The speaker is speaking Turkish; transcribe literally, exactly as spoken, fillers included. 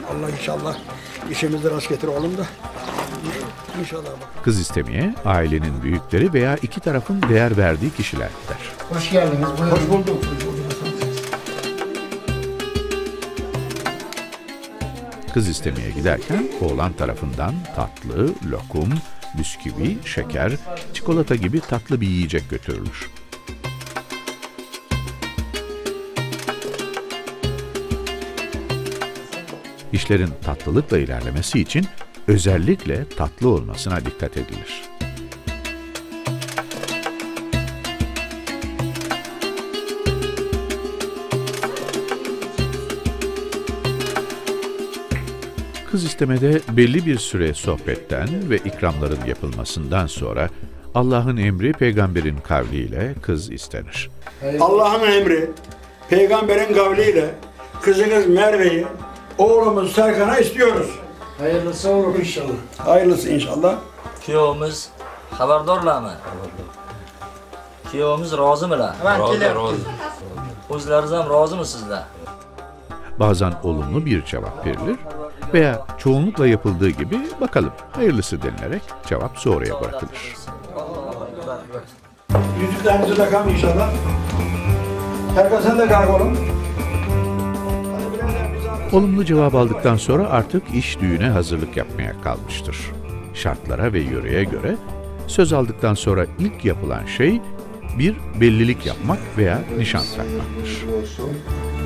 Allah inşallah işimizi rast getir oğlum da. İnşallah. Kız istemeye ailenin büyükleri veya iki tarafın değer verdiği kişiler gider. Hoş geldiniz. Buyurun. Hoş bulduk. Hoş bulduk. Kız istemeye giderken oğlan tarafından tatlı, lokum, bisküvi, şeker, çikolata gibi tatlı bir yiyecek götürülür. İşlerin tatlılıkla ilerlemesi için özellikle tatlı olmasına dikkat edilir. Kız istemede belli bir süre sohbetten ve ikramların yapılmasından sonra Allah'ın emri peygamberin kavliyle kız istenir. Allah'ın emri peygamberin kavliyle kızınız Merve'yi oğlumuz Serkan'a istiyoruz. Hayırlısı olur inşallah. Hayırlısı inşallah. Kuyovimiz xabardorlarmi? Kuyovimiz rozimilar? Rozi, rozi. O'zlaringiz ham rozimisizlar? Bazen olumlu bir cevap verilir veya çoğunlukla yapıldığı gibi bakalım hayırlısı denilerek cevap sonraya bırakılır. Yüzüklerinizi takalım inşallah. Serkan sen de kalk oğlum. Olumlu cevap aldıktan sonra artık iş düğüne hazırlık yapmaya kalmıştır. Şartlara ve yöreye göre söz aldıktan sonra ilk yapılan şey bir bellilik yapmak veya nişan takmaktır.